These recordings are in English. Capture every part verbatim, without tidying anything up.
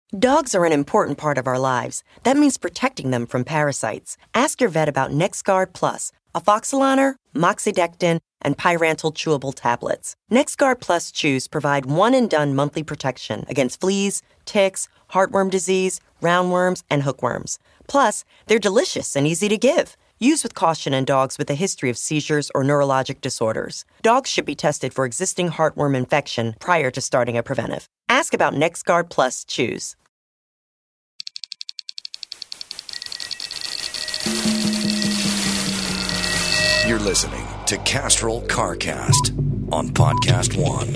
Dogs are an important part of our lives. That means protecting them from parasites. Ask your vet about NexGard Plus, Afoxolaner, Moxidectin, and Pyrantel chewable tablets. NexGard Plus chews provide one-and-done monthly protection against fleas, ticks, heartworm disease, roundworms, and hookworms. Plus, they're delicious and easy to give. Use with caution in dogs with a history of seizures or neurologic disorders. Dogs should be tested for existing heartworm infection prior to starting a preventive. Ask about NexGard Plus chews. You're listening to Castrol CarCast on Podcast One.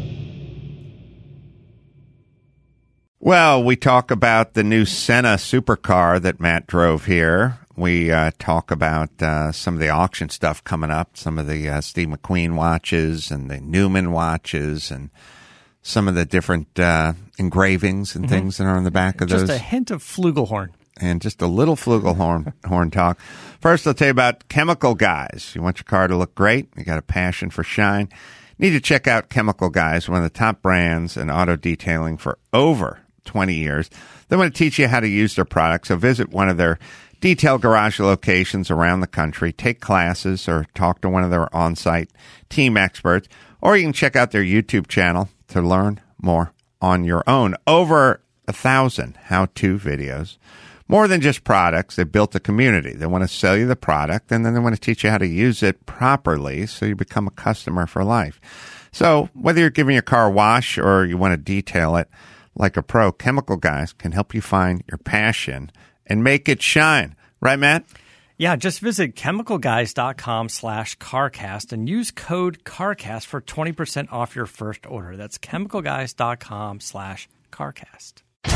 Well, we talk about the new Senna supercar that Matt drove here. We uh, talk about uh, some of the auction stuff coming up, some of the uh, Steve McQueen watches and the Newman watches and some of the different uh, engravings and mm-hmm. things that are on the back of just those. Just a hint of flugelhorn. And just a little flugelhorn horn talk. First, I'll tell you about Chemical Guys. You want your car to look great? You got a passion for shine? Need to check out Chemical Guys, one of the top brands in auto detailing for over twenty years. They want to teach you how to use their products, so visit one of their detail garage locations around the country, take classes, or talk to one of their on-site team experts, or you can check out their YouTube channel to learn more on your own. Over a thousand how-to videos. More than just products, they built a community. They want to sell you the product, and then they want to teach you how to use it properly so you become a customer for life. So whether you're giving your car a wash or you want to detail it like a pro, Chemical Guys can help you find your passion and make it shine. Right, Matt? Yeah, just visit chemicalguys.com slash CarCast and use code CarCast for twenty percent off your first order. That's chemicalguys.com slash CarCast.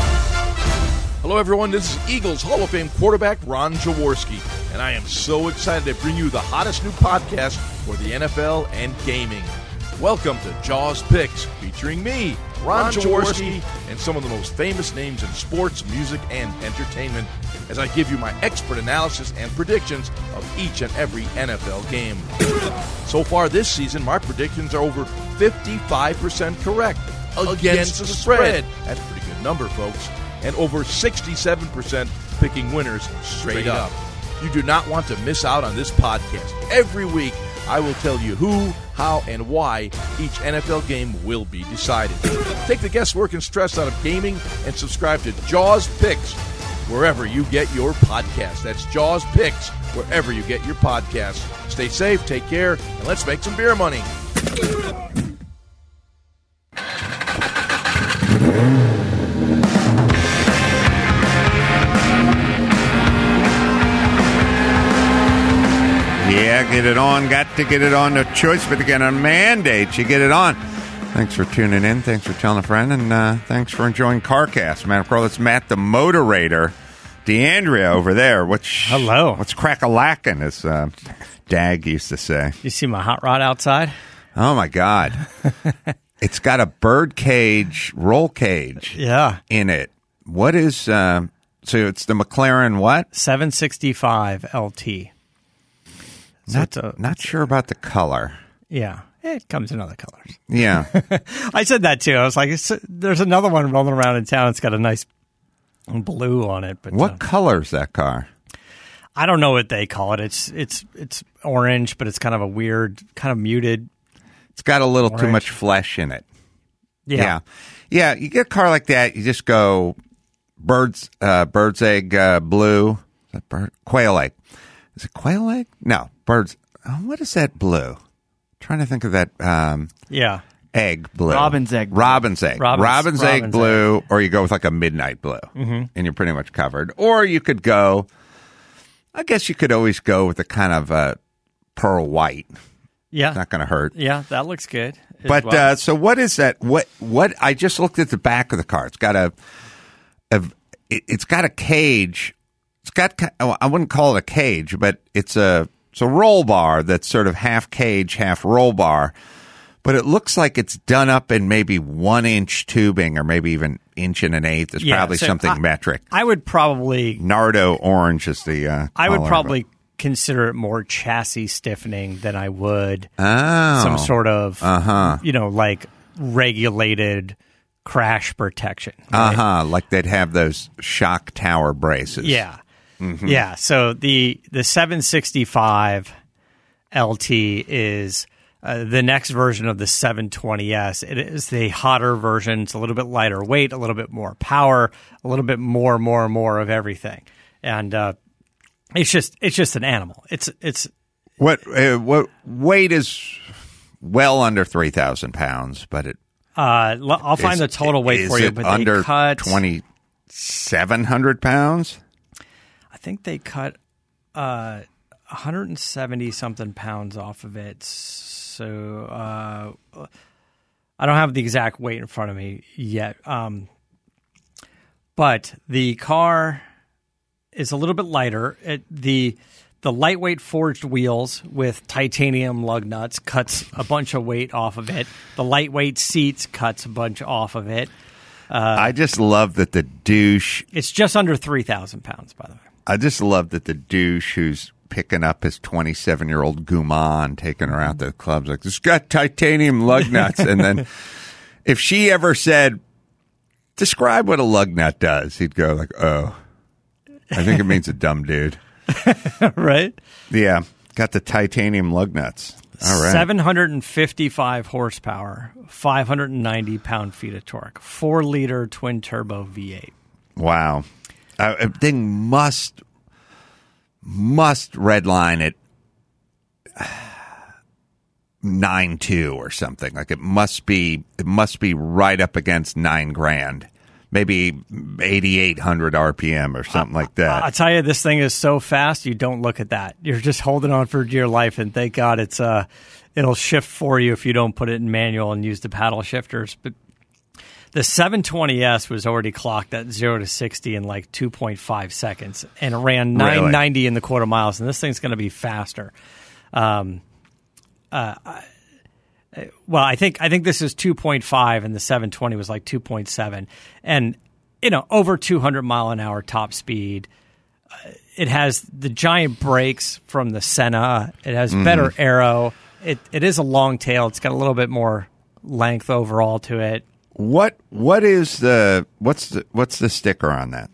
Hello, everyone. This is Eagles Hall of Fame quarterback Ron Jaworski, and I am so excited to bring you the hottest new podcast for the N F L and gaming. Welcome to Jaws Picks, featuring me, Ron, Ron Jaworski, and some of the most famous names in sports, music, and entertainment, as I give you my expert analysis and predictions of each and every N F L game. So far this season, my predictions are over fifty-five percent correct against, against the spread. That's a pretty good number, folks. And over sixty-seven percent picking winners straight, straight up. up. You do not want to miss out on this podcast. Every week, I will tell you who, how, and why each N F L game will be decided. Take the guesswork and stress out of gaming and subscribe to Jaws Picks wherever you get your podcast. That's Jaws Picks wherever you get your podcast. Stay safe, take care, and let's make some beer money. Yeah, get it on. Got to get it on. No choice but to get on mandate. You get it on. Thanks for tuning in. Thanks for telling a friend. And uh, thanks for enjoying CarCast. Man, Pro, that's Matt the Motorator. DeAndrea over there. Which, Hello. What's crack-a-lackin', as uh, Dag used to say. You see my hot rod outside? Oh, my God. It's got a bird cage, roll cage yeah. in it. What is, uh, so it's the McLaren what? seven sixty-five L T. So Not, a, not sure about the color. Yeah, it comes in other colors. Yeah. I said that too. I was like, it's, there's another one rolling around in town. It's got a nice blue on it. But what uh, color is that car? I don't know what they call it. It's it's it's orange, but it's kind of a weird, kind of muted. It's got a little orange. too much flesh in it. Yeah. yeah. Yeah, you get a car like that, you just go bird's uh, bird's egg uh, blue. Is that bird? Quail egg. Is it quail egg? No, bird's. Oh, what is that blue? I'm trying to think of that. Um, yeah. Egg blue. Robin's egg. Blue. Robin's egg. Robin's, Robin's, Robin's egg Robin's blue, egg. Or you go with like a midnight blue, mm-hmm. and you're pretty much covered. Or you could go, I guess you could always go with a kind of uh, pearl white. Yeah. It's not going to hurt. Yeah, that looks good. But well. uh, so what is that? What what? I just looked at the back of the car. It's got a, a it, it's got a cage. It's got I wouldn't call it a cage, but it's a it's a roll bar that's sort of half cage, half roll bar. But it looks like it's done up in maybe one inch tubing, or maybe even inch and an eighth. It's yeah, probably so something I, metric. I would probably Nardo orange is the. Uh, I would color, probably but. consider it more chassis stiffening than I would oh, some sort of uh-huh. you know like regulated crash protection. Right? Uh-huh, like they'd have those shock tower braces. Yeah. Mm-hmm. Yeah, so the the seven sixty-five L T is uh, the next version of the seven twenty S. It is the hotter version. It's a little bit lighter weight, a little bit more power, a little bit more, more, more of everything. And uh, it's just it's just an animal. It's it's what uh, what weight is well under three thousand pounds, but it. Uh, I'll find is, the total weight is for you. It but under they cut twenty seven hundred pounds. I think they cut uh, one hundred seventy something pounds off of it. So uh, I don't have the exact weight in front of me yet. Um, but the car is a little bit lighter. It, the the lightweight forged wheels with titanium lug nuts cuts a bunch of weight off of it. The lightweight seats cuts a bunch off of it. Uh, I just love that the douche. It's just under three thousand pounds, by the way. I just love that the douche who's picking up his twenty-seven-year-old Guman, taking her out to the clubs, like, this got titanium lug nuts. And then if she ever said, describe what a lug nut does, he'd go like, oh, I think it means a dumb dude. Right? Yeah. Got the titanium lug nuts. All right. seven hundred fifty-five horsepower, five hundred ninety pound-feet of torque, four-liter twin-turbo V eight. Wow. Uh, a thing must must redline at nine two or something. Like it must be it must be right up against nine grand, maybe eighty eight hundred R P M or something I, like that. I, I tell you, this thing is so fast. You don't look at that. You're just holding on for dear life, and thank God it's uh it'll shift for you if you don't put it in manual and use the paddle shifters. But the seven twenty S was already clocked at zero to sixty in like two point five seconds, and it ran nine ninety really? in the quarter miles, and this thing's going to be faster. Um, uh, I, well, I think I think this is two point five, and the seven twenty was like two point seven, and you know, over two hundred mile an hour top speed. Uh, it has the giant brakes from the Senna. It has mm-hmm. better aero. It it is a long tail. It's got a little bit more length overall to it. What what is the what's the what's the sticker on that?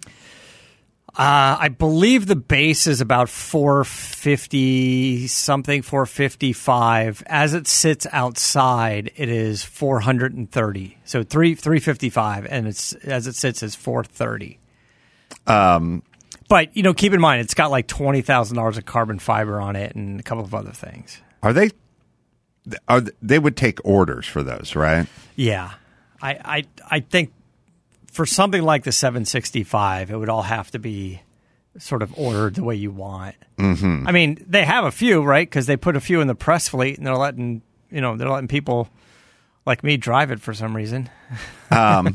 Uh, I believe the base is about four fifty something, four fifty-five. As it sits outside, it is four hundred thirty. So three three fifty-five, and it's as it sits is four thirty. Um, but you know, keep in mind it's got like twenty thousand dollars of carbon fiber on it and a couple of other things. Are they? Are they would take orders for those, right? Yeah. I, I I think for something like the seven sixty-five, it would all have to be sort of ordered the way you want. Mm-hmm. I mean, they have a few, right? Because they put a few in the press fleet, and they're letting you know they're letting people like me drive it for some reason. um,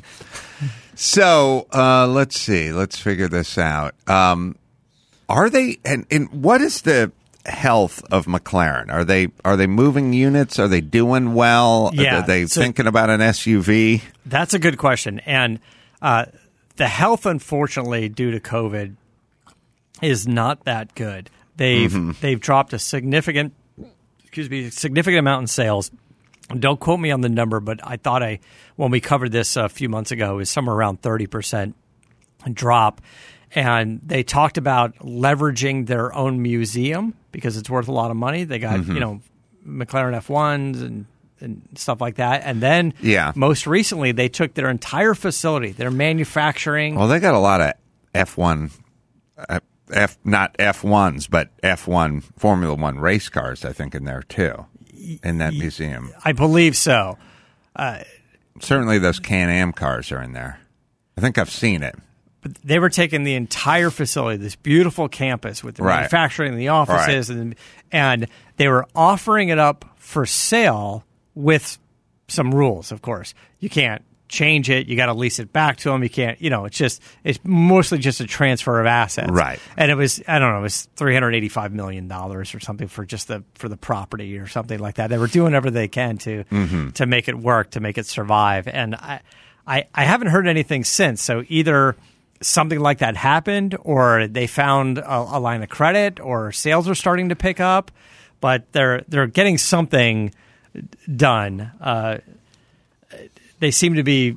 so uh, let's see, let's figure this out. Um, are they? And, and what is the health of McLaren? Are they are they moving units? Are they doing well? Yeah, are they so thinking about an S U V? That's a good question. And uh, the health, unfortunately, due to COVID, is not that good. They've mm-hmm. they've dropped a significant excuse me significant amount in sales. Don't quote me on the number, but I thought I when we covered this a few months ago, it was somewhere around thirty percent drop. And they talked about leveraging their own museum because it's worth a lot of money. They got, mm-hmm. you know, McLaren F ones and, and stuff like that. And then yeah. most recently, they took their entire facility, their manufacturing. Well, they got a lot of F one, uh, F not F ones, but F one Formula One race cars, I think, in there too, in that museum. I believe so. Uh, Certainly those Can-Am cars are in there. I think I've seen it. They were taking the entire facility, this beautiful campus with the right. manufacturing and the offices, right. and and they were offering it up for sale with some rules, of course. You can't change it. You got to lease it back to them. You can't, you know, it's just, it's mostly just a transfer of assets. Right. And it was, I don't know, it was three hundred eighty-five million dollars or something for just the, for the property or something like that. They were doing whatever they can to, mm-hmm. to make it work, to make it survive. And I, I, I haven't heard anything since. So either something like that happened, or they found a, a line of credit, or sales are starting to pick up, but they're they're getting something done. Uh, they seem to be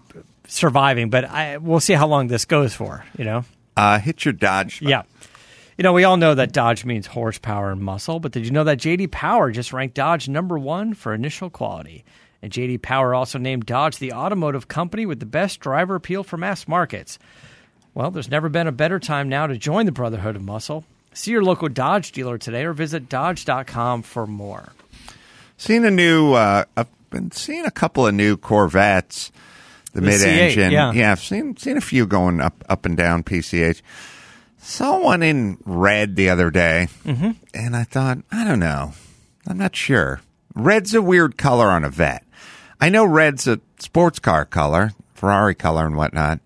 surviving, but I, we'll see how long this goes for, you know? Uh, hit your Dodge. Yeah. You know, we all know that Dodge means horsepower and muscle, but did you know that J D Power just ranked Dodge number one for initial quality? And J D Power also named Dodge the automotive company with the best driver appeal for mass markets. Well, there's never been a better time now to join the Brotherhood of Muscle. See your local Dodge dealer today or visit dodge dot com for more. Seen a new, uh, I've been seeing a couple of new Corvettes, the, The mid-engine. C eight, yeah. yeah, I've seen seen a few going up up and down P C H. Saw one in red the other day, mm-hmm. and I thought, I don't know. I'm not sure. Red's a weird color on a Vet. I know red's a sports car color, Ferrari color and whatnot.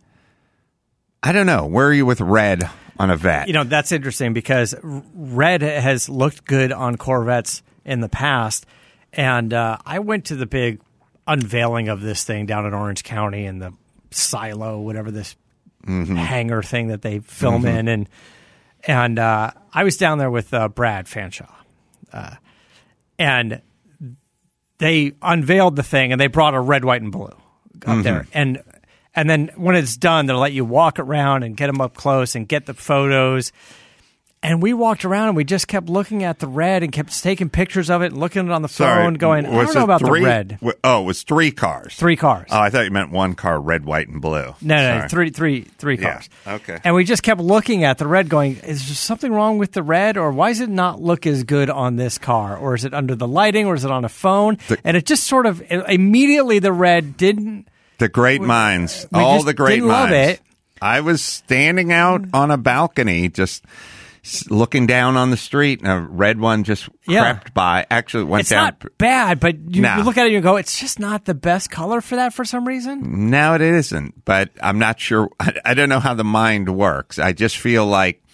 I don't know. Where are you with red on a Vet? You know, that's interesting because red has looked good on Corvettes in the past. And uh, I went to the big unveiling of this thing down in Orange County in the silo, whatever this mm-hmm. hangar thing that they film mm-hmm. in. And and uh, I was down there with uh, Brad Fanshaw. Uh, and they unveiled the thing, and they brought a red, white, and blue up mm-hmm. there. And and then when it's done, they'll let you walk around and get them up close and get the photos. And we walked around and we just kept looking at the red and kept taking pictures of it and looking at it on the Sorry, phone going, I was don't know it about three? the red. Oh, it was three cars. Three cars. Oh, I thought you meant one car, red, white, and blue. No, no, Sorry. three, three, three cars. Yeah, okay. And we just kept looking at the red going, is there something wrong with the red, or why does it not look as good on this car? Or is it under the lighting, or is it on a phone? The, and it just sort of, immediately the red didn't. The great minds, we all just the great didn't minds. Love it. I was standing out on a balcony just looking down on the street, and a red one just Yeah. crept by. Actually, went It's down. not bad, but you, No. you look at it and you go, it's just not the best color for that for some reason. No, it isn't. But I'm not sure. I, I don't know how the mind works. I just feel like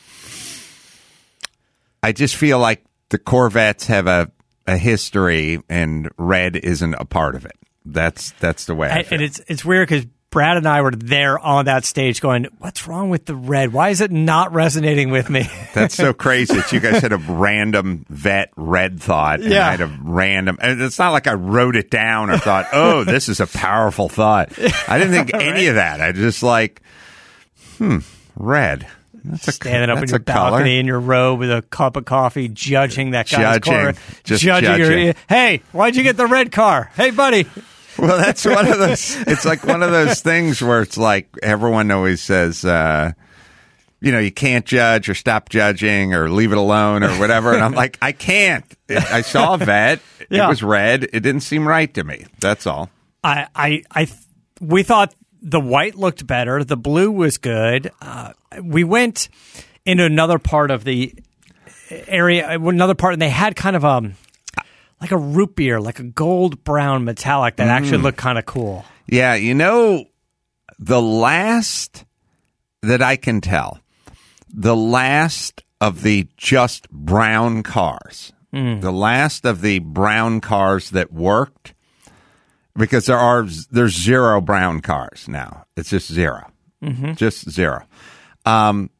I just feel like the Corvettes have a, a history, and red isn't a part of it. That's that's the way I, I feel. and it's it's weird because Brad and I were there on that stage going, what's wrong with the red? Why is it not resonating with me? That's so crazy that you guys had a random vet red thought. And Yeah. I had a random. And it's not like I wrote it down or thought, oh, this is a powerful thought. I didn't think any of that. I just like, hmm, red. That's a, Standing up in that's your a color. balcony in your robe with a cup of coffee, judging that guy's Judging. car. Just judging. judging. Your, hey, why'd you get the red car? Hey, buddy. Well, that's one of those. It's like one of those things where it's like everyone always says, uh, you know, you can't judge or stop judging or leave it alone or whatever. And I'm like, I can't. I saw a vet. Yeah. It was red. It didn't seem right to me. That's all. I, I, I, we thought the white looked better. The blue was good. Uh, we went into another part of the area, another part, and they had kind of a, like a root beer, like a gold brown metallic that mm. actually looked kind of cool. Yeah, you know, the last that I can tell, the last of the just brown cars, mm. the last of the brown cars that worked, because there are there's zero brown cars now. It's just zero, mm-hmm. just zero. Um,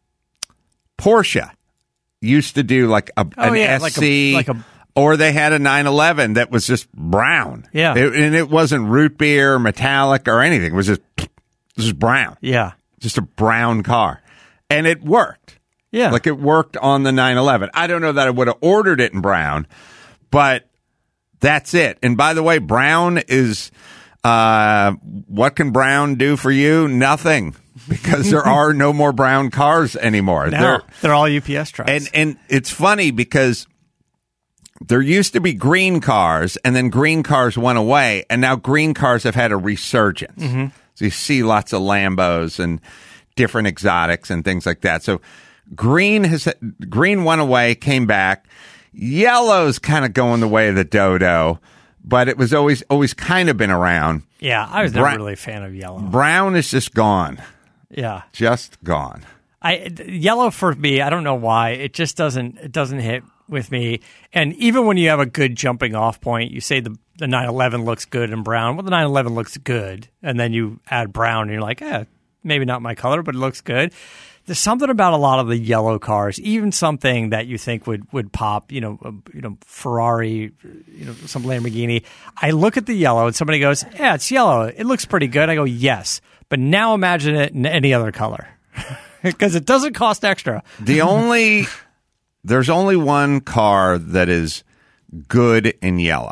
Porsche used to do like a, oh, an yeah, S C, like a, like a or they had a nine eleven that was just brown. Yeah. It, and it wasn't root beer, metallic, or anything. It was just, just brown. Yeah. Just a brown car. And it worked. Yeah. Like it worked on the nine eleven. I don't know that I would have ordered it in brown, but that's it. And by the way, brown is, uh, what can brown do for you? Nothing. Because there are no more brown cars anymore. No, they're, they're all U P S trucks. And, and it's funny because there used to be green cars, and then green cars went away, and now green cars have had a resurgence. Mm-hmm. So you see lots of Lambos and different exotics and things like that. So green has green went away, came back. Yellow's kind of going the way of the dodo, but it was always always kind of been around. Yeah, I was Bra- never really a fan of yellow. Brown is just gone. Yeah, just gone. I yellow for me, I don't know why. It just doesn't it doesn't hit with me. And even when you have a good jumping off point, you say the the nine eleven looks good in brown. Well, the nine eleven looks good, and then you add brown, and you're like, eh, maybe not my color, but it looks good. There's something about a lot of the yellow cars, even something that you think would, would pop, you know, uh, you know, Ferrari, you know, some Lamborghini. I look at the yellow, and somebody goes, yeah, it's yellow. It looks pretty good. I go, yes. But now imagine it in any other color because it doesn't cost extra. The only there's only one car that is good in yellow,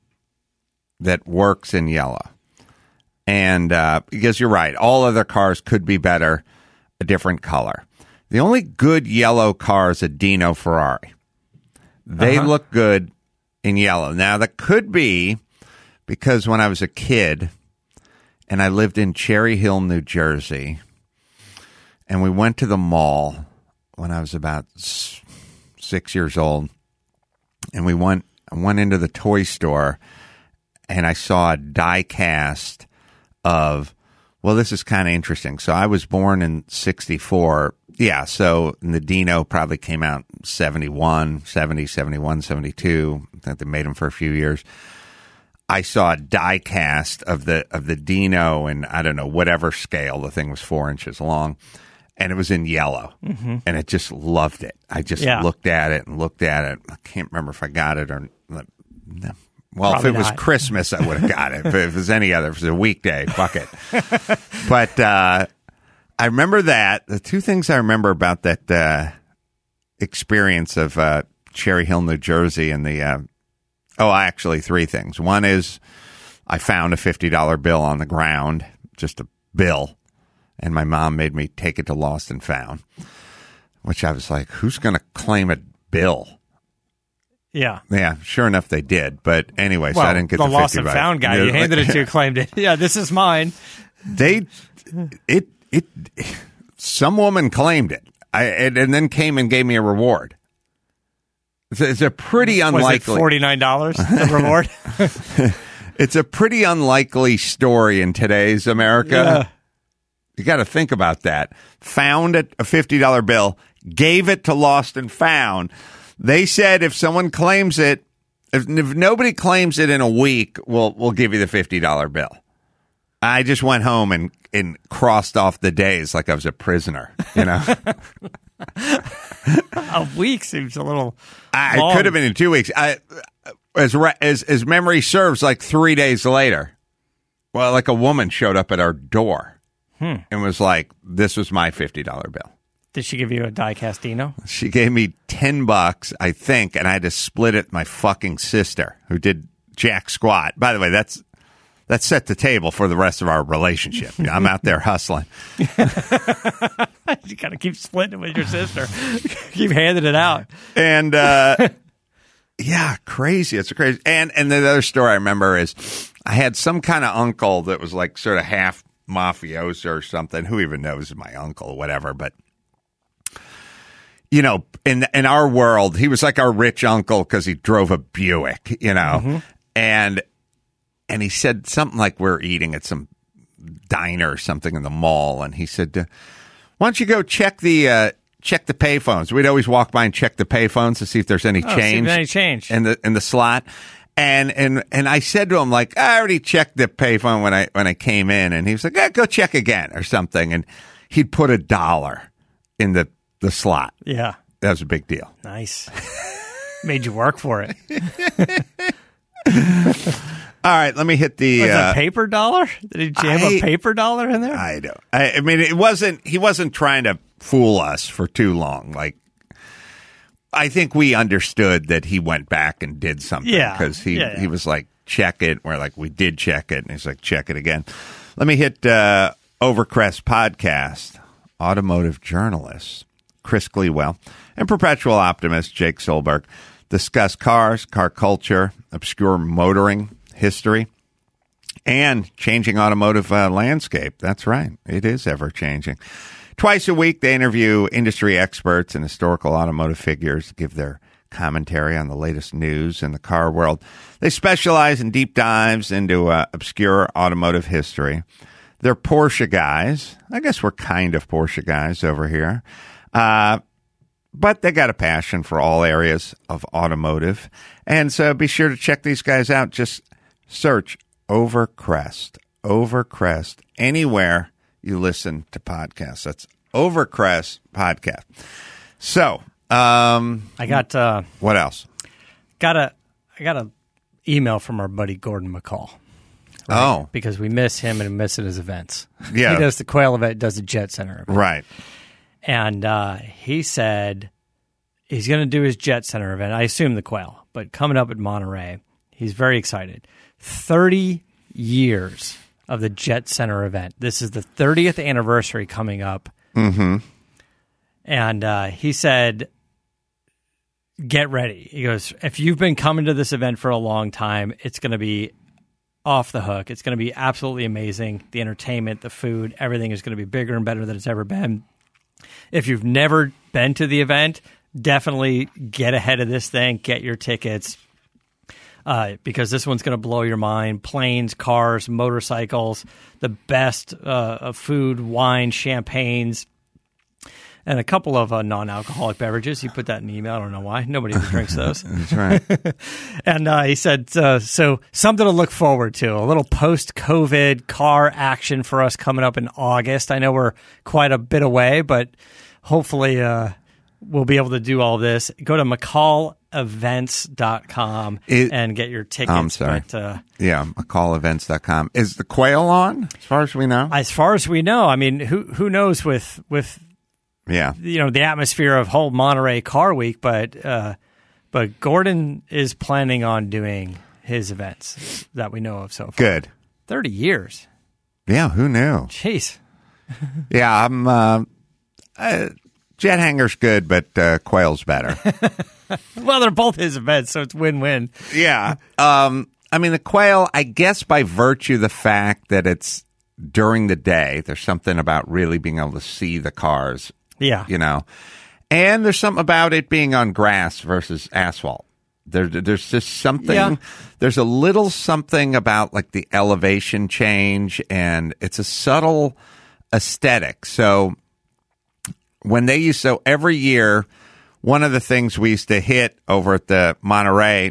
that works in yellow. And uh, because you're right, all other cars could be better, a different color. The only good yellow car is a Dino Ferrari. They uh-huh. look good in yellow. Now, that could be because when I was a kid and I lived in Cherry Hill, New Jersey, and we went to the mall when I was about six years old, and we went, I went into the toy store, and I saw a die cast of, well, this is kind of interesting. So I was born in sixty-four. Yeah, so the Dino probably came out seventy-one, seventy, seventy-one, seventy-two. I think they made them for a few years. I saw a die cast of the of the Dino in, I don't know, whatever scale. The thing was four inches long, and it was in yellow. Mm-hmm. And I just loved it. I just yeah. looked at it and looked at it. I can't remember if I got it or not. Well, Probably if it was not. Christmas, I would have got it. If it was any other, if it was a weekday, fuck it. But uh, I remember that. The two things I remember about that uh, experience of uh, Cherry Hill, New Jersey, and the, uh, oh, actually three things. One is I found a fifty dollar bill on the ground, just a bill, and my mom made me take it to Lost and Found, which I was like, who's going to claim a bill? Yeah. Yeah, sure enough, they did. But anyway, well, so I didn't get the, the lost and found guy. You handed it to, claimed it. Yeah, this is mine. They, it, it, some woman claimed it, I, and, and then came and gave me a reward. It's a, it's a pretty unlikely. Was it forty-nine dollars, the reward? It's a pretty unlikely story in today's America. Yeah. You got to think about that. Found a, a fifty dollar bill, gave it to Lost and Found. They said if someone claims it, if, if nobody claims it in a week, we'll we'll give you the fifty dollar bill. I just went home and, and crossed off the days like I was a prisoner, you know. A week seems a little I, long. It could have been in two weeks. I, as, as, as memory serves, like three days later, well, like a woman showed up at our door hmm. and was like, this was my fifty dollar bill. Did she give you a die-cast Dino? She gave me ten bucks, I think, and I had to split it with my fucking sister, who did jack squat. By the way, that's that set the table for the rest of our relationship. I'm out there hustling. You got to keep splitting it with your sister. Keep handing it out. And, uh, yeah, crazy. It's crazy. And, and the other story I remember is I had some kind of uncle that was like sort of half mafioso or something. Who even knows my uncle or whatever, but you know, in in our world, he was like our rich uncle because he drove a Buick, you know, mm-hmm. and and he said something like we're eating at some diner or something in the mall, and he said, "Why don't you go check the uh, check the payphones?" We'd always walk by and check the payphones to see if there's any oh, change, see if any change in the in the slot. And and and I said to him, like, I already checked the payphone when I when I came in, and he was like, eh, "Go check again" or something, and he'd put a dollar in the the slot. Yeah. That was a big deal. Nice. Made you work for it. All right, let me hit the was uh, a paper dollar? Did he jam I, a paper dollar in there? I don't. I, I mean, it wasn't. He wasn't trying to fool us for too long. Like, I think we understood that he went back and did something. Yeah, because he yeah, yeah. he was like, check it. We're like, we did check it, and he's like, check it again. Let me hit uh, Overcrest Podcast. Automotive journalists Chris Clewell and perpetual optimist Jake Solberg discuss cars, car culture, obscure motoring history, and changing automotive uh, landscape. That's right. It is ever-changing. Twice a week, they interview industry experts and historical automotive figures to give their commentary on the latest news in the car world. They specialize in deep dives into uh, obscure automotive history. They're Porsche guys. I guess we're kind of Porsche guys over here. Uh, but they got a passion for all areas of automotive. And so be sure to check these guys out. Just search Overcrest. Overcrest. Anywhere you listen to podcasts. That's Overcrest Podcast. So, um, I got, uh, what else? Got a, I got a email from our buddy Gordon McCall. Right? Oh. Because we miss him and missing his events. Yeah. He does the Quail event, does the Jet Center event. Right. And uh, he said he's going to do his Jet Center event. I assume the Quail, but coming up at Monterey, he's very excited. thirty years of the Jet Center event. This is the thirtieth anniversary coming up. Mm-hmm. And uh, he said, get ready. He goes, if you've been coming to this event for a long time, it's going to be off the hook. It's going to be absolutely amazing. The entertainment, the food, everything is going to be bigger and better than it's ever been. If you've never been to the event, definitely get ahead of this thing. Get your tickets uh, because this one's going to blow your mind. Planes, cars, motorcycles, the best uh, of food, wine, champagnes, and a couple of uh, non-alcoholic beverages. He put that in the email. I don't know why. Nobody ever drinks those. That's right. And uh, he said, uh, so something to look forward to. A little post-COVID car action for us coming up in August. I know we're quite a bit away, but hopefully uh, we'll be able to do all this. Go to mccall events dot com It- and get your tickets. I'm sorry. But, uh, Yeah, mccall events dot com. Is the Quail on, as far as we know? as far as we know, I mean, who who knows with with yeah. you know the atmosphere of whole Monterey Car Week, but uh, but Gordon is planning on doing his events that we know of so far. Good. Thirty years, Yeah, who knew? jeez. Yeah, I'm. Uh, uh, Jet Hanger's good, but uh, Quail's better. Well, they're both his events, so it's win-win. Yeah. Um, I mean, the Quail, I guess by virtue of the fact that it's during the day, there's something about really being able to see the cars, Yeah, you know. And there's something about it being on grass versus asphalt. There, there's just something, Yeah. there's a little something about like the elevation change, and it's a subtle aesthetic. So when they used, so every year, one of the things we used to hit over at the Monterey,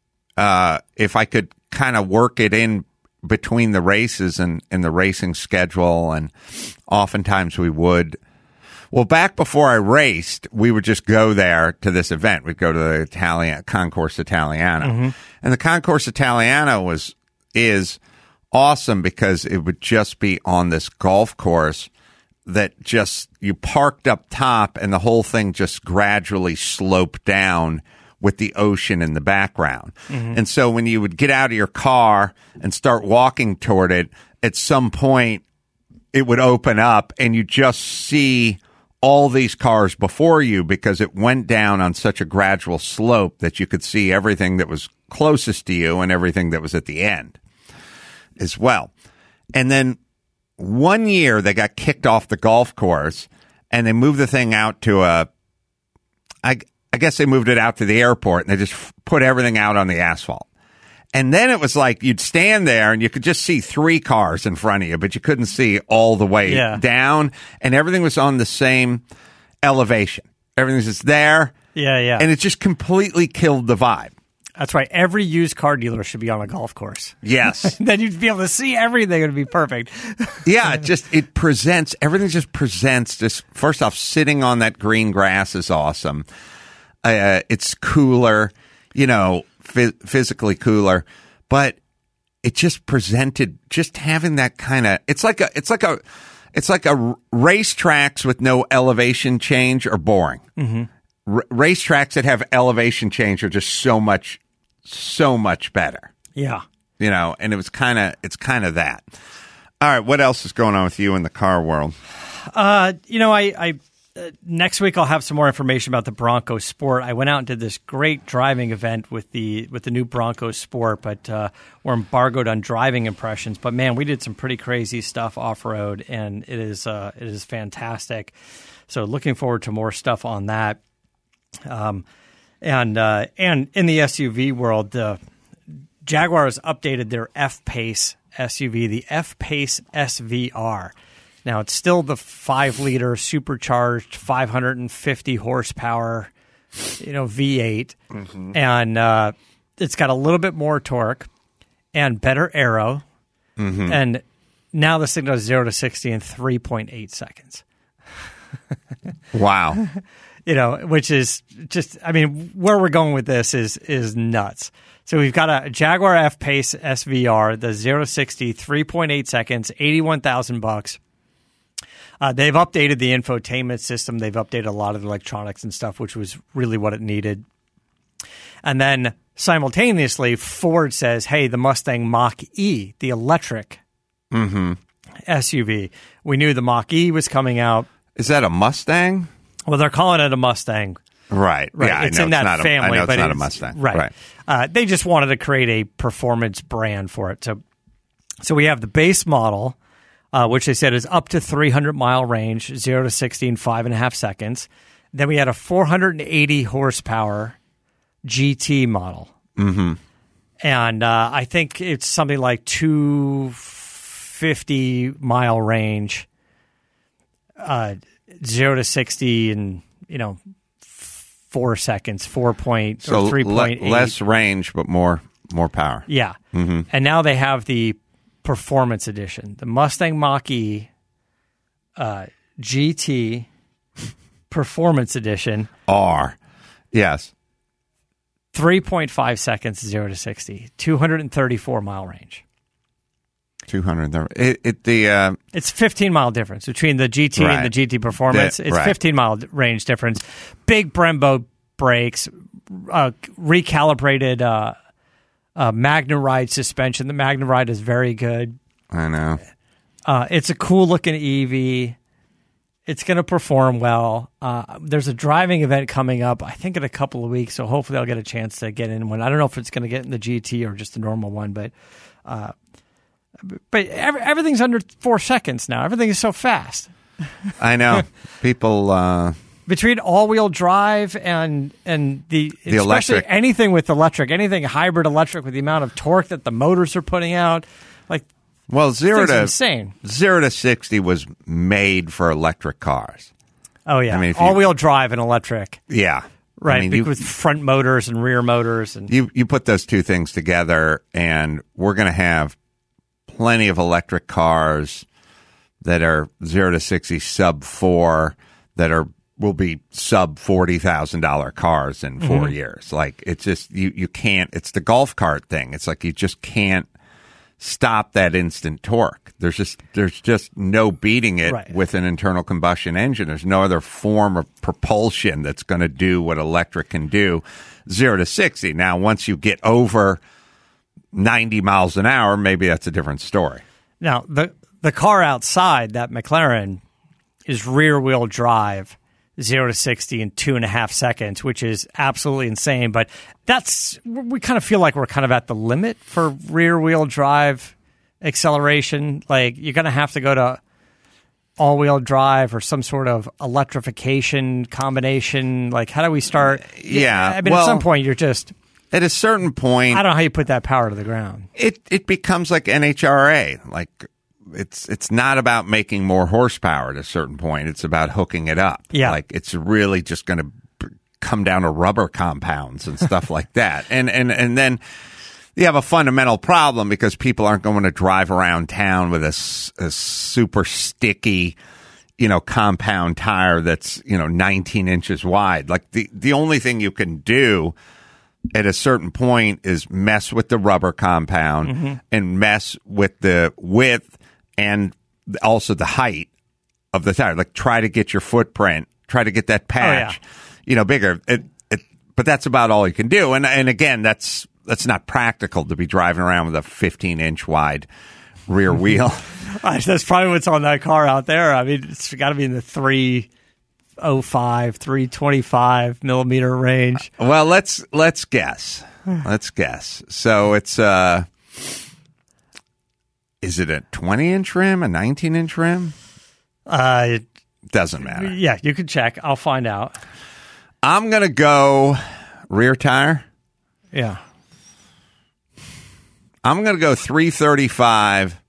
uh, if I could kind of work it in between the races and, and the racing schedule, and oftentimes we would. Well, back before I raced, we would just go there to this event. We'd go to the Italian Concourse Italiano, Mm-hmm. and the Concourse Italiano was is awesome because it would just be on this golf course that just you parked up top, and the whole thing just gradually sloped down with the ocean in the background. Mm-hmm. And so when you would get out of your car and start walking toward it, at some point it would open up and you just see all these cars before you because it went down on such a gradual slope that you could see everything that was closest to you and everything that was at the end as well. And then one year they got kicked off the golf course and they moved the thing out to a, I, I guess they moved it out to the airport and they just f- put everything out on the asphalt. And then it was like you'd stand there and you could just see three cars in front of you, but you couldn't see all the way Yeah. down. And everything was on the same elevation. Everything's just there. yeah, yeah. And it just completely killed the vibe. That's right. Every used car dealer should be on a golf course. Yes. Then you'd be able to see everything. It would be perfect. Yeah, it just it presents everything. Just presents. Just first off, sitting on that green grass is awesome. Uh, it's cooler, you know, phys- physically cooler, but it just presented. Just having that kind of it's like a it's like a it's like a r- racetracks with no elevation change are boring. Mm-hmm. R- racetracks that have elevation change are just so much so much better. Yeah. You know, and it was kind of it's kind of that. All right, what else is going on with you in the car world? Uh, you know, I, I uh, next week I'll have some more information about the Bronco Sport. I went out and did this great driving event with the with the new Bronco Sport, but uh, we're embargoed on driving impressions. But man, we did some pretty crazy stuff off road, and it is uh, it is fantastic. So looking forward to more stuff on that. Um, and uh, and in the S U V world, the Jaguar has updated their F-Pace S U V, the F-Pace S V R. Now, it's still the five liter supercharged, five hundred fifty horsepower, you know, V eight. Mm-hmm. And uh, it's got a little bit more torque and better aero. Mm-hmm. And now this thing does zero to sixty in three point eight seconds. Wow. you know, which is just, I mean, where we're going with this is is nuts. So we've got a Jaguar F-Pace S V R, the zero to sixty, three point eight seconds, eighty-one thousand bucks. Uh, they've updated the infotainment system. They've updated a lot of the electronics and stuff, which was really what it needed. And then simultaneously, Ford says, hey, the Mustang Mach-E, the electric Mm-hmm. S U V. We knew the Mach-E was coming out. Is that a Mustang? Well, they're calling it a Mustang. Right. Right. Yeah, It's I know in that not family. A, I know but it's not a it's- Mustang. Right. right. Uh, they just wanted to create a performance brand for it. So, so we have the base model, uh, which they said is up to three hundred mile range, zero to sixty in five and a half seconds. Then we had a four hundred eighty horsepower G T model. Mm-hmm. And uh, I think it's something like two hundred fifty mile range, uh, zero to sixty in, you know, four seconds, four point So or three point eight. le- less range, but more more power. Yeah. Mm-hmm. And now they have the Performance Edition, the Mustang Mach-E uh, G T Performance Edition, R. Yes. three point five seconds, zero to sixty, two hundred thirty-four mile range. two hundred. It, it the uh, It's fifteen mile difference between the G T Right. and the G T Performance. The- it's right. fifteen mile range difference. Big Brembo brakes, uh, recalibrated uh, uh, MagneRide suspension. The MagneRide is very good. I know. Uh, it's a cool looking E V. It's going to perform well. Uh, there's a driving event coming up, I think, in a couple of weeks. So hopefully I'll get a chance to get in one. I don't know if it's going to get in the G T or just the normal one, but uh, but every, everything's under four seconds now. Everything is so fast. I know. People. Uh, Between all-wheel drive and and the, The especially electric. anything with electric, anything hybrid electric, with the amount of torque that the motors are putting out, like well, zero things are to insane. zero to sixty was made for electric cars. Oh yeah, I mean, if you- all-wheel drive and electric, Yeah. right? I mean, you, with front motors and rear motors, and you you put those two things together, and we're going to have plenty of electric cars that are zero to sixty sub four that are will be sub forty thousand dollar cars in four Mm-hmm. years. Like it's just you you can't. It's the golf cart thing. It's like you just can't stop that instant torque. There's just there's just no beating it Right. with an internal combustion engine. There's no other form of propulsion that's going to do what electric can do, zero to sixty. Now, once you get over ninety miles an hour, maybe that's a different story. now the the car outside, that McLaren, is rear-wheel drive, zero to sixty in two and a half seconds, which is absolutely insane. But that's we kind of feel like we're kind of at the limit for rear-wheel drive acceleration. Like you're going to have to go to all-wheel drive or some sort of electrification combination. Like, how do we start? Yeah, I mean, well- at some point, you're just At a certain point, I don't know how you put that power to the ground. it it becomes like N H R A. Like it's it's not about making more horsepower at a certain point. It's about hooking it up. Yeah. Like it's really just going to come down to rubber compounds and stuff like that. And and and then you have a fundamental problem because people aren't going to drive around town with a, s- a super sticky, you know, compound tire that's, you know, nineteen inches wide. Like the the only thing you can do at a certain point is mess with the rubber compound Mm-hmm. and mess with the width and also the height of the tire. Like try to get your footprint, try to get that patch, you know, bigger. It, it, but that's about all you can do. And and again, that's that's not practical to be driving around with a fifteen inch wide rear wheel. That's probably what's on that car out there. I mean, it's got to be in the three oh five, three twenty-five millimeter range. Well, let's let's guess. Let's guess. So it's uh is it a twenty inch rim, a nineteen inch rim? Uh, Doesn't matter. yeah, you can check. I'll find out. I'm going to go rear tire. Yeah. I'm going to go three thirty-five.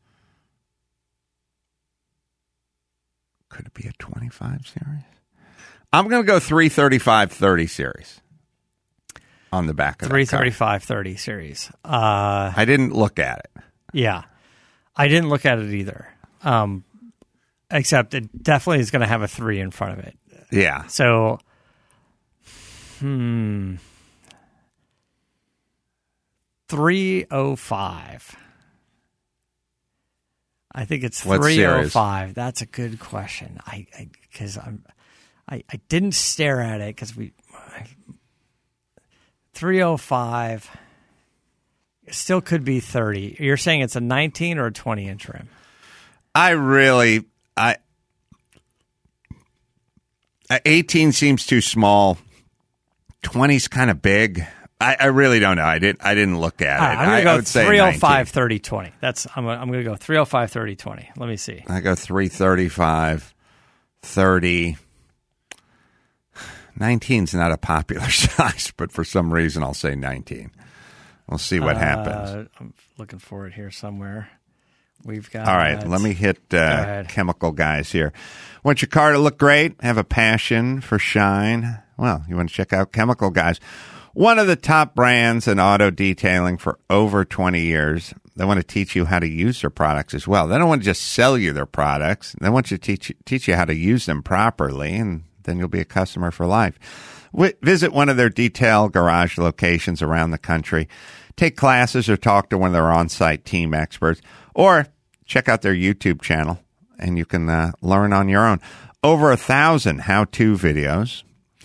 Could it be a twenty-five series? I'm going to go three thirty-five thirty series on the back of that three car. thirty-five thirty series. Uh, I didn't look at it. yeah. I didn't look at it either. Um, except it definitely is going to have a three in front of it. Yeah. So Hmm. three oh five. I think it's three oh five. That's a good question. I because I'm I, I didn't stare at it because we I, three oh five. It still could be thirty. You're saying it's a nineteen or a twenty inch rim? I really I eighteen seems too small. twenty's kind of big. I, I really don't know. I didn't. I didn't look at right, it. I'm going to I, go I would say three oh five, thirty, twenty. That's. I'm. I'm going to go three oh five, thirty, twenty. Let me see. I go three thirty-five, thirty. nineteen's not a popular size, but for some reason I'll say nineteen. We'll see what uh, happens. I'm looking for it here somewhere. We've got. All right, let me hit uh, Chemical Guys here. Want your car to look great? Have a passion for shine? Well, you want to check out Chemical Guys. One of the top brands in auto detailing for over twenty years. They want to teach you how to use their products as well. They don't want to just sell you their products. They want you to teach, teach you how to use them properly, and then you'll be a customer for life. W- visit one of their detail garage locations around the country. Take classes or talk to one of their on-site team experts, or check out their YouTube channel, and you can uh, learn on your own. Over a thousand how-to videos.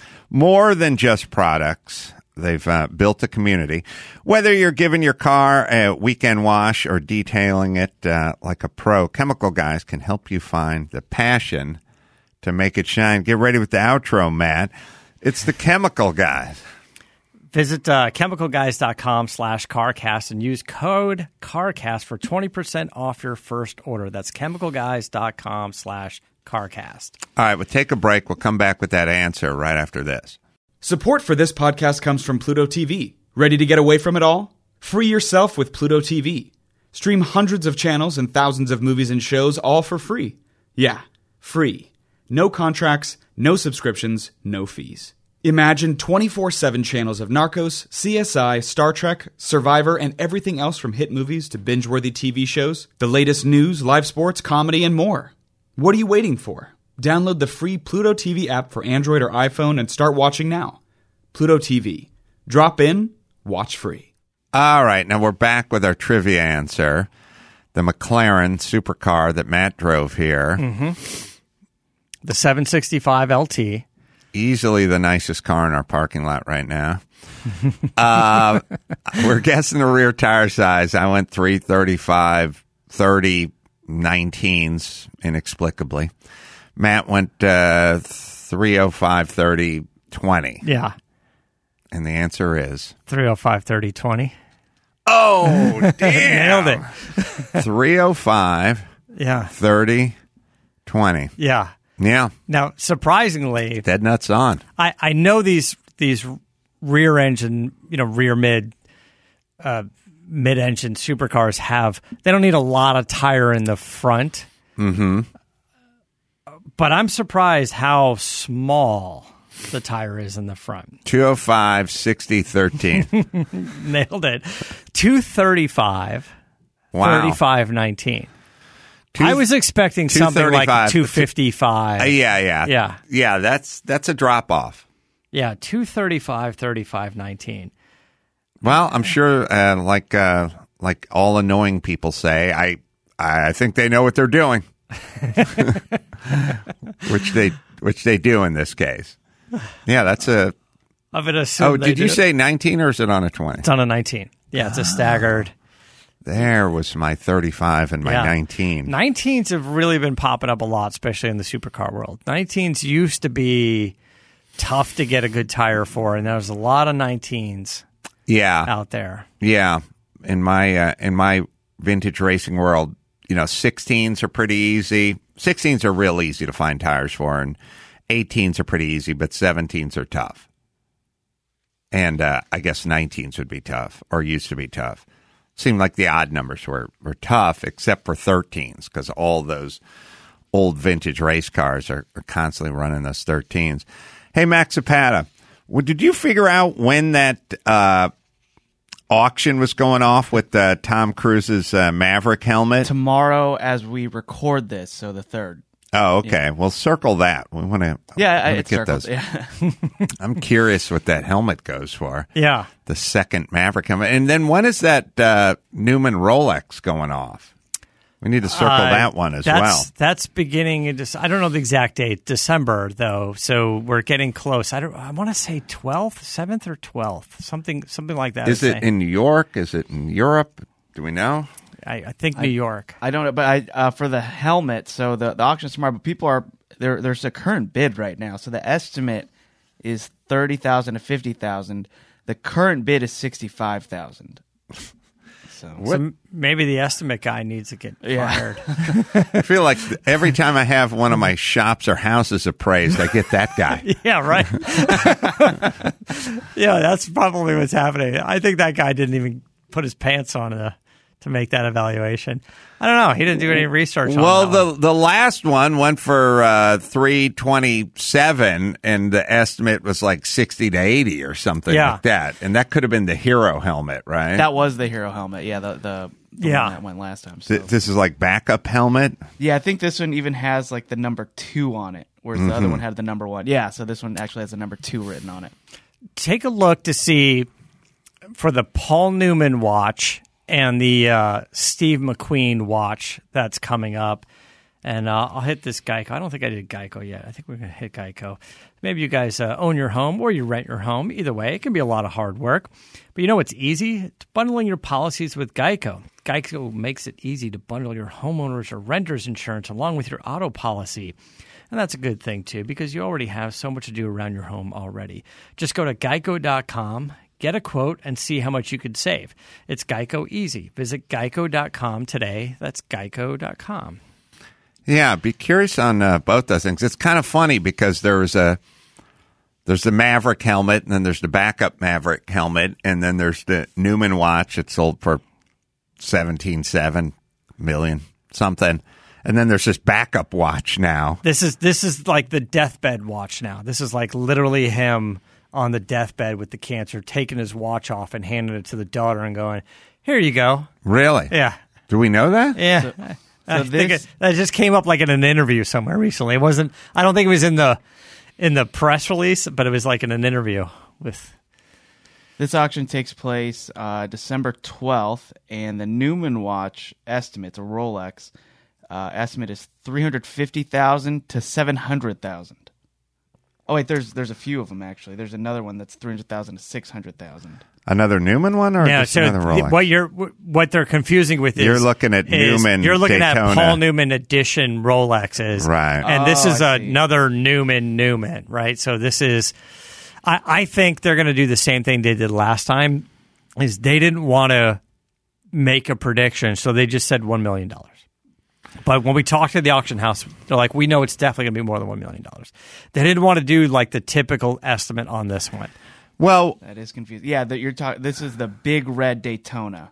More than just products. They've uh, built a community. Whether you're giving your car a weekend wash or detailing it uh, like a pro, Chemical Guys can help you find the passion to make it shine. Get ready with the outro, Matt. It's the Chemical Guys. Visit uh, chemicalguys.com slash CarCast and use code CarCast for twenty percent off your first order. That's chemicalguys.com slash CarCast. All right, we'll take a break. We'll come back with that answer right after this. Support for this podcast comes from Pluto T V. Ready to get away from it all? Free yourself with Pluto T V. Stream hundreds of channels and thousands of movies and shows all for free. Yeah, free. No contracts, no subscriptions, no fees. Imagine twenty-four seven channels of Narcos, C S I, Star Trek, Survivor, and everything else from hit movies to binge-worthy T V shows, the latest news, live sports, comedy, and more. What are you waiting for? Download the free Pluto T V app for Android or iPhone and start watching now. Pluto T V. Drop in, watch free. All right, now we're back with our trivia answer. The McLaren supercar that Matt drove here. Mm-hmm. The seven sixty-five L T. Easily the nicest car in our parking lot right now. uh, we're guessing the rear tire size. I went three thirty-five, thirty, nineteens, inexplicably. Matt went uh, three oh five, thirty, twenty. Yeah. And the answer is? three oh five, thirty, twenty. Oh, damn. Nailed it. three oh five, yeah. thirty, twenty. Yeah. Yeah. Now, surprisingly, dead nuts on. I, I know these these rear engine, you know, rear mid, uh, mid engine supercars have, they don't need a lot of tire in the front. Mm-hmm. But I'm surprised how small the tire is in the front. two oh five, sixty, thirteen. Nailed it. two thirty-five, wow. thirty-five, nineteen. Two, I was expecting something like two fifty-five. Uh, yeah, yeah. Yeah. Yeah, that's that's a drop off. Yeah, two thirty-five, thirty-five, nineteen. Well, I'm sure uh, like uh, like all annoying people say, I I think they know what they're doing. which they which they do in this case. Yeah, that's a I would assume. Oh, did you say nineteen or is it on a twenty? It's on a nineteen. Yeah, it's a staggered. There was my thirty-five and my yeah. nineteen. nineteens have really been popping up a lot, especially in the supercar world. nineteens used to be tough to get a good tire for, and there's a lot of nineteens yeah. out there. Yeah. In my uh, in my vintage racing world, you know, sixteens are pretty easy. sixteens are real easy to find tires for, and eighteens are pretty easy, but seventeens are tough. And uh, I guess nineteens would be tough, or used to be tough. Seemed like the odd numbers were, were tough, except for thirteens, because all those old vintage race cars are, are constantly running those thirteens. Hey, Max Zapata, well, did you figure out when that uh, auction was going off with uh, Tom Cruise's uh, Maverick helmet? Tomorrow as we record this, so the third. Oh, okay. Well, circle that. We want to. Yeah, I, get it's circled. those. Yeah. I'm curious what that helmet goes for. Yeah. The second Maverick helmet, and then when is that uh, Newman Rolex going off? We need to circle Uh, that one as that's, well. That's beginning in Dec- I don't know the exact date, December though. So we're getting close. I don't. I want to say twelfth, seventh, or twelfth, something, something like that. Is I'd it say. in New York? Is it in Europe? Do we know? I, I think New York. I don't know, but I uh, for the helmet. So the the auction's tomorrow, but people are there. There's a current bid right now. So the estimate is thirty thousand to fifty thousand. The current bid is sixty five thousand. So, So m- maybe the estimate guy needs to get Yeah. fired. I feel like every time I have one of my shops or houses appraised, I get that guy. Yeah, right. Yeah, that's probably what's happening. I think that guy didn't even put his pants on to, to make that evaluation. I don't know. He didn't do any research on Well, that the one. the last one went for uh, three twenty seven, and the estimate was like sixty to eighty or something Yeah. like that. And that could have been the Hero helmet, right? that was the hero helmet. Yeah, the the, the Yeah. one that went last time. So. Th- this is like backup helmet. Yeah, I think this one even has like the number two on it, whereas the other one had the number one. Yeah, so this one actually has the number two written on it. Take a look to see for the Paul Newman watch and the uh, Steve McQueen watch that's coming up. And uh, I'll hit this Geico. I don't think I did Geico yet. I think we're going to hit Geico. Maybe you guys uh, own your home or you rent your home. Either way, it can be a lot of hard work. But you know what's easy? It's bundling your policies with Geico. Geico makes it easy to bundle your homeowners or renters insurance along with your auto policy. And that's a good thing, too, because you already have so much to do around your home already. Just go to geico dot com, get a quote, and see how much you could save. It's Geico easy. Visit geico dot com today. That's geico dot com. Yeah, be curious on uh, both those things. It's kind of funny because there's a there's the Maverick helmet, and then there's the backup Maverick helmet, and then there's the Newman watch. It sold for seventeen seven million something, and then there's this backup watch now. This is this is like the deathbed watch now. This is like literally him on the deathbed with the cancer, taking his watch off and handing it to the daughter and going, "Here you go." Really? Yeah, Do we know that? yeah. I so think this- it, that just came up like in an interview somewhere recently. It wasn't. I don't think it was in the in the press release, but it was like in an interview with. This auction takes place uh, December twelfth, and the Newman watch estimate, a Rolex, uh, estimate is three hundred fifty thousand to seven hundred thousand. Oh wait, there's there's a few of them actually. There's another one that's three hundred thousand to six hundred thousand. Another Newman one, or Yeah, just so another th- Rolex? what you're what they're confusing with is You're looking at is Newman You're looking Daytona. at Paul Newman edition Rolexes, Right. And this Oh, is I see. another Newman Newman, right? So this is, I, I think they're going to do the same thing they did last time. Is they didn't want to make a prediction, so they just said one million dollars. But when we talked to the auction house, they're like, we know it's definitely going to be more than one million dollars. They didn't want to do like the typical estimate on this one. Well, That is confusing. Yeah, that you're talking. This is the big red Daytona.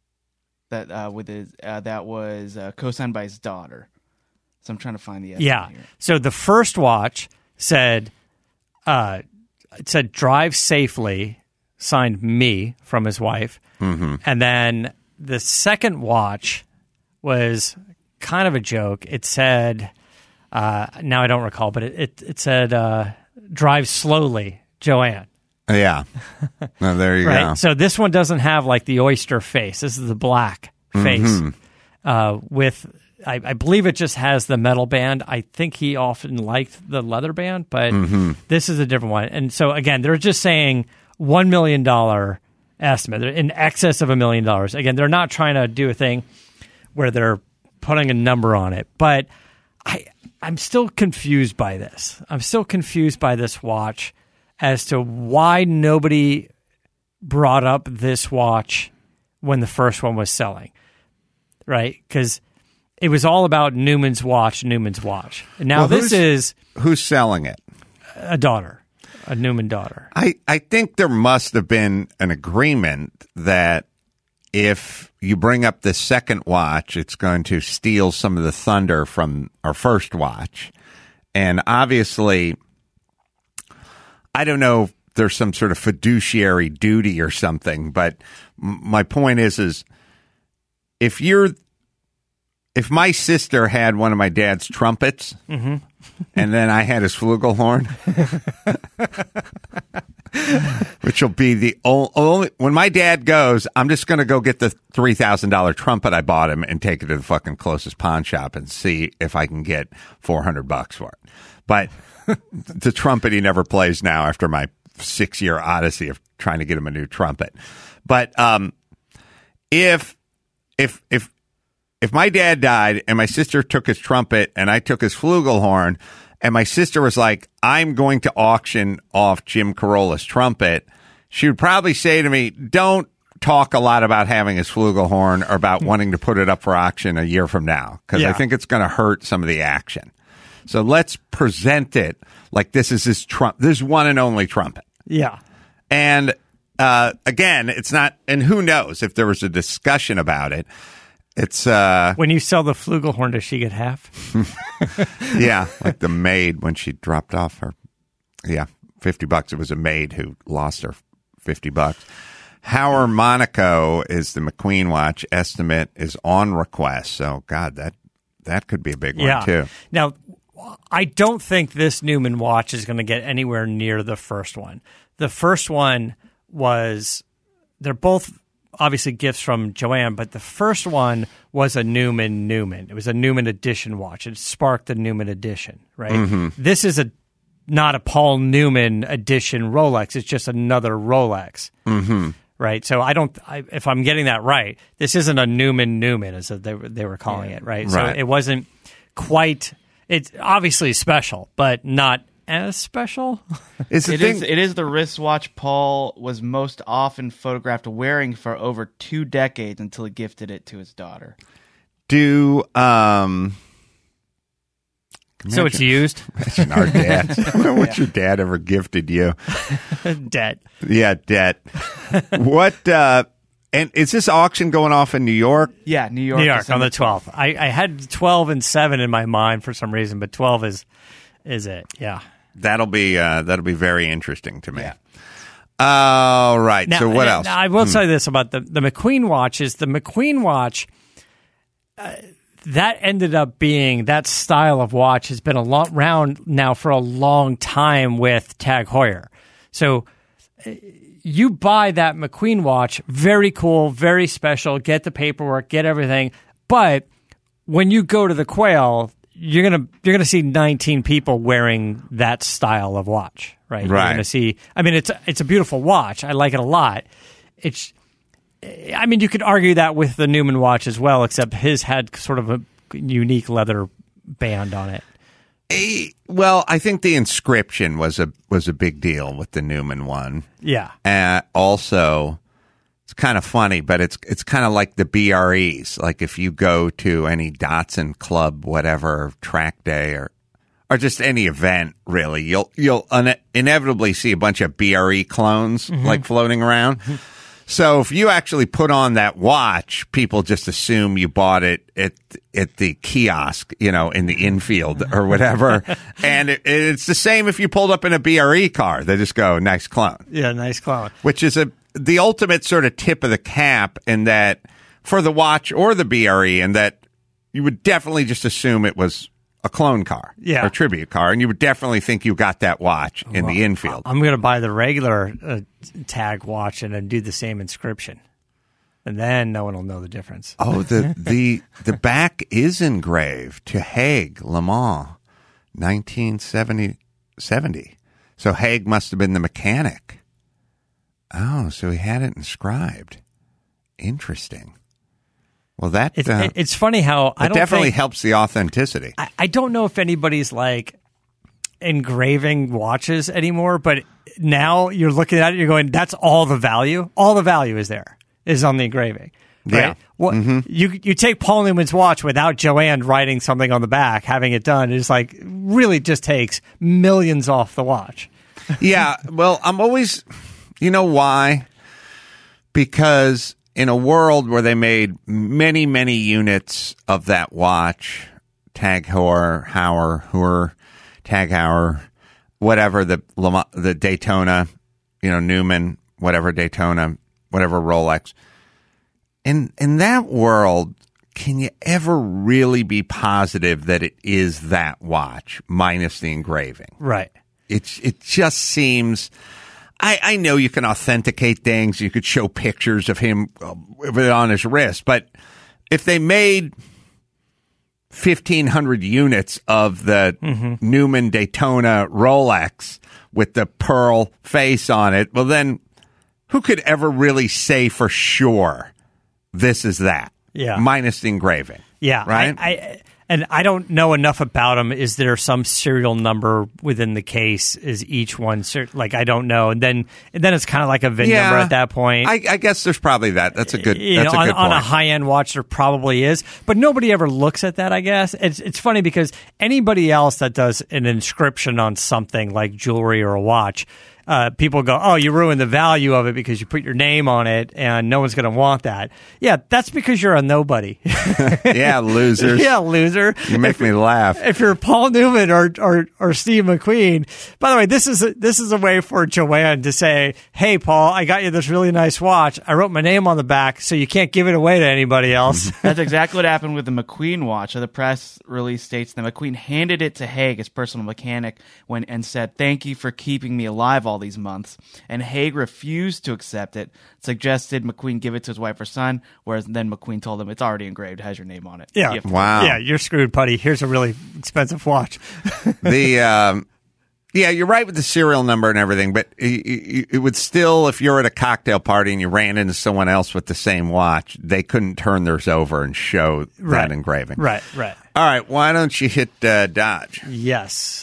That uh, with his uh, that was uh, co-signed by his daughter. So I'm trying to find the estimate Yeah. here. So the first watch said, uh, it said drive safely, signed me from his wife. Mm-hmm. And then the second watch was kind of a joke. It said, uh, now I don't recall, but it, it, it said, uh, drive slowly, Joanne. yeah. No, there you Right. go. So this one doesn't have like the oyster face. This is the black face Mm-hmm. uh, with, I, I believe it just has the metal band. I think he often liked the leather band, but Mm-hmm. this is a different one. And so again, they're just saying one million dollars estimate. They're in excess of a million dollars. Again, they're not trying to do a thing where they're putting a number on it, but I, I'm still confused by this. I'm still confused by this watch as to why nobody brought up this watch when the first one was selling, right? Because it was all about Newman's watch, Newman's watch. And now Well, this who's- is Who's selling it? a daughter, a Newman daughter. I, I think there must have been an agreement that if you bring up the second watch, it's going to steal some of the thunder from our first watch. And obviously, I don't know if there's some sort of fiduciary duty or something, but m- my point is, is if you're if my sister had one of my dad's trumpets, mm-hmm. and then I had his flugelhorn, which will be the only, when my dad goes, I'm just going to go get the three thousand dollars trumpet I bought him and take it to the fucking closest pawn shop and see if I can get four hundred bucks for it. But the trumpet he never plays now after my six year odyssey of trying to get him a new trumpet. But, um, if, if, if, if my dad died and my sister took his trumpet and I took his flugelhorn, and my sister was like, I'm going to auction off Jim Carolla's trumpet, she would probably say to me, don't talk a lot about having his flugelhorn or about wanting to put it up for auction a year from now, because Yeah. I think it's going to hurt some of the action. So let's present it like this is his trump, this one and only trumpet. Yeah. And uh, again, it's not, and who knows if there was a discussion about it. It's uh When you sell the flugelhorn, does she get half? yeah, like the maid when she dropped off her yeah, fifty bucks. It was a maid who lost her fifty bucks. Howard Monaco is the McQueen watch. Estimate is on request. So God, that that could be a big Yeah. one too. Now, I don't think this Newman watch is going to get anywhere near the first one. The first one was, they're both obviously gifts from Joanne, but the first one was a Newman Newman. It was a Newman edition watch. It sparked the Newman edition, right? Mm-hmm. This is a not a Paul Newman edition Rolex. It's just another Rolex, Mm-hmm. right? So I don't, I, if I'm getting that right, this isn't a Newman Newman, as they were, they were calling it, right? So Right. it wasn't quite. It's obviously special, but not as special. It's the It thing. is, it is the wristwatch Paul was most often photographed wearing for over two decades until he gifted it to his daughter. Do um. So it's used. Imagine our dad. What your dad ever gifted you? Debt. Yeah, debt. What? uh And is this auction going off in New York? Yeah, New York. New York on December the twelfth. I, I had twelve and seven in my mind for some reason, but twelve is is it? Yeah. That'll be uh, that'll be very interesting to me. All right. Now, so what uh, else? I will say this about the the McQueen watch is the McQueen watch. Uh, that ended up being that style of watch has been a long round now for a long time with Tag Heuer. So uh, you buy that McQueen watch, very cool, very special. Get the paperwork, get everything, but when you go to the Quail, you're gonna you're gonna see nineteen people wearing that style of watch, right? You're Right. gonna see. I mean, it's it's a beautiful watch. I like it a lot. It's. I mean, you could argue that with the Newman watch as well, except his had sort of a unique leather band on it. Eh, well, I think the inscription was a was a big deal with the Newman one. Yeah. Uh, also, it's kind of funny, but it's it's kind of like the B R Es. Like if you go to any Datsun Club, whatever track day or or just any event, really, you'll you'll un- inevitably see a bunch of B R E clones like floating around. So if you actually put on that watch, people just assume you bought it at at the kiosk, you know, in the infield or whatever. And it, it's the same if you pulled up in a B R E car. They just go, nice clone. Yeah, nice clone. Which is a the ultimate sort of tip of the cap in that for the watch or the B R E, and that you would definitely just assume it was a clone car Yeah. or a tribute car, and you would definitely think you got that watch in the infield. I'm going to buy the regular uh, Tag watch and then do the same inscription, and then no one will know the difference. Oh, the the the back is engraved to Haig Le Mans, nineteen seventy. So Haig must have been the mechanic. Oh, so he had it inscribed. Interesting. Well, that It's, uh, it's funny how I that don't definitely think, helps the authenticity. I, I don't know if anybody's like engraving watches anymore, but now you're looking at it, you're going, that's all the value. All the value is there, is on the engraving. Right? Yeah. What, you you take Paul Newman's watch without Joanne writing something on the back, having it done, it's like really just takes millions off the watch. Yeah, well, I'm always, you know why? Because in a world where they made many, many units of that watch, Tag Heuer, Heuer, Heuer, Tag Heuer, whatever, the Lama- the Daytona, you know, Newman, whatever Daytona, whatever Rolex. In in that world, can you ever really be positive that it is that watch minus the engraving? Right. It's it just seems. I, I know you can authenticate things. You could show pictures of him uh, with it on his wrist, but if they made fifteen hundred units of the mm-hmm. Newman Daytona Rolex with the pearl face on it, well, then who could ever really say for sure this is that? Yeah. Minus the engraving. Yeah. Right? I, I, and I don't know enough about them. Is there some serial number within the case? Is each one ser- like I don't know, and then and then it's kind of like a V I N yeah, number at that point. I, I guess there's probably that. That's a good. You that's know, a good on, point. on a high end watch, there probably is, but nobody ever looks at that. I guess it's it's funny because anybody else that does an inscription on something like jewelry or a watch. Uh, people go, oh, you ruined the value of it because you put your name on it and no one's going to want that. Yeah, that's because you're a nobody. Yeah, losers. Yeah, loser. You make if, me laugh. If you're Paul Newman or, or, or Steve McQueen, by the way, this is a, this is a way for Joanne to say, hey, Paul, I got you this really nice watch. I wrote my name on the back so you can't give it away to anybody else. That's exactly what happened with the McQueen watch. So the press release states that McQueen handed it to Haig, his personal mechanic, when and said, thank you for keeping me alive all these months, and Haig refused to accept it, suggested McQueen give it to his wife or son, whereas then McQueen told him it's already engraved, has your name on it. Yeah. You Wow. Yeah, you're screwed, buddy. Here's a really expensive watch. the um, yeah, you're right with the serial number and everything, but it, it would still, if you're at a cocktail party and you ran into someone else with the same watch, they couldn't turn theirs over and show Right. that engraving. Right, right. All right, why don't you hit uh, Dodge? Yes.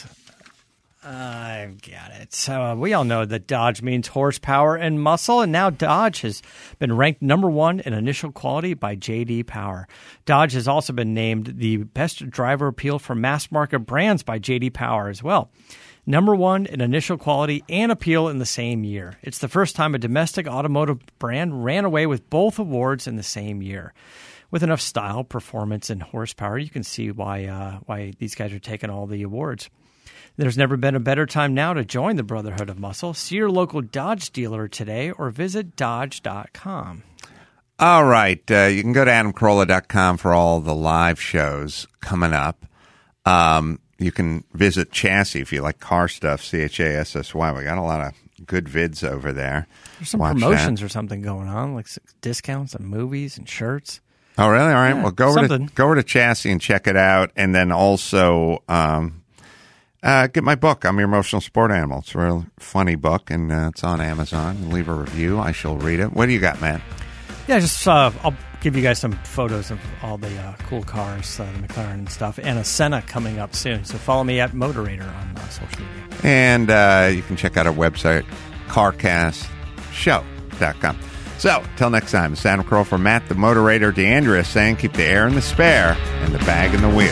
I've got it. So uh, we all know that Dodge means horsepower and muscle, and now Dodge has been ranked number one in initial quality by J D Power. Dodge has also been named the best driver appeal for mass market brands by J D Power as well. Number one in initial quality and appeal in the same year. It's the first time a domestic automotive brand ran away with both awards in the same year. With enough style, performance, and horsepower, you can see why uh, why these guys are taking all the awards. There's never been a better time now to join the Brotherhood of Muscle. See your local Dodge dealer today or visit dodge dot com. All right, uh, you can go to adam carolla dot com for all the live shows coming up. Um, you can visit Chassis if you like car stuff, C H A S S Y. We got a lot of good vids over there. There's some Watch promotions that. or something going on, like discounts on movies and shirts. Oh, really? All right. Yeah, well, go over, to, something. go over to Chassis and check it out. And then also um, uh, get my book, I'm Your Emotional Sport Animal. It's a real funny book, and uh, it's on Amazon. Leave a review. I shall read it. What do you got, Matt? Yeah, just uh, I'll give you guys some photos of all the uh, cool cars, uh, the McLaren and stuff, and a Senna coming up soon. So follow me at Motorator on uh, social media. And uh, you can check out our website, car cast show dot com. So, till next time, it's Adam Carolla for Matt, the Motorator, DeAndrea saying keep the air in the spare and the bag in the wheel.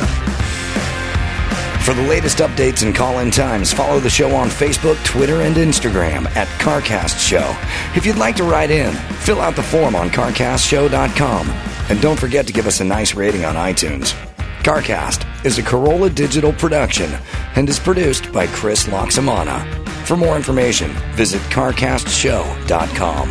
For the latest updates and call-in times, follow the show on Facebook, Twitter, and Instagram at CarCast Show. If you'd like to write in, fill out the form on car cast show dot com. And don't forget to give us a nice rating on iTunes. CarCast is a Carolla Digital production and is produced by Chris Loxamana. For more information, visit car cast show dot com.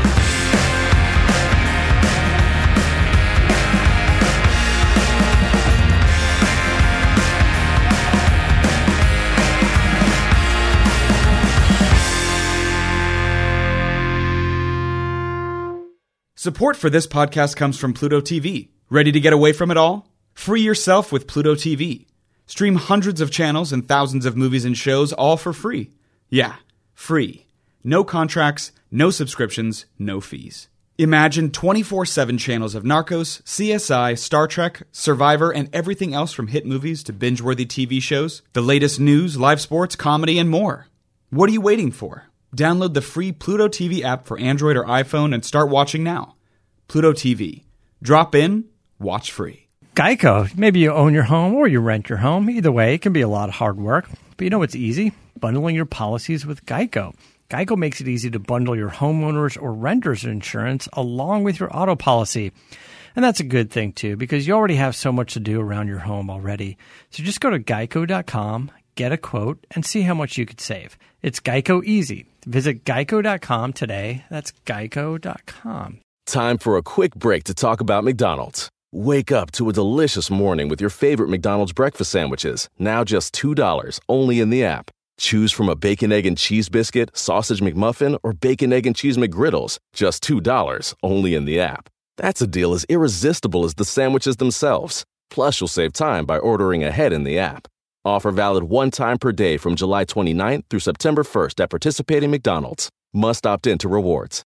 Support for this podcast comes from Pluto T V. Ready to get away from it all? Free yourself with Pluto T V. Stream hundreds of channels and thousands of movies and shows all for free. Yeah, free. No contracts, no subscriptions, no fees. Imagine twenty-four seven channels of Narcos, C S I, Star Trek, Survivor, and everything else from hit movies to binge-worthy T V shows, the latest news, live sports, comedy, and more. What are you waiting for? Download the free Pluto T V app for Android or iPhone and start watching now. Pluto T V. Drop in, watch free. Geico. Maybe you own your home or you rent your home. Either way, it can be a lot of hard work. But you know what's easy? Bundling your policies with Geico. Geico makes it easy to bundle your homeowners or renters insurance along with your auto policy. And that's a good thing, too, because you already have so much to do around your home already. So just go to geico dot com, get a quote, and see how much you could save. It's Geico easy. Visit geico dot com today. That's geico dot com. Time for a quick break to talk about McDonald's. Wake up to a delicious morning with your favorite McDonald's breakfast sandwiches, now just two dollars, only in the app. Choose from a bacon, egg, and cheese biscuit, sausage McMuffin, or bacon, egg, and cheese McGriddles, just two dollars, only in the app. That's a deal as irresistible as the sandwiches themselves. Plus, you'll save time by ordering ahead in the app. Offer valid one time per day from July twenty-ninth through September first at participating McDonald's. Must opt in to rewards.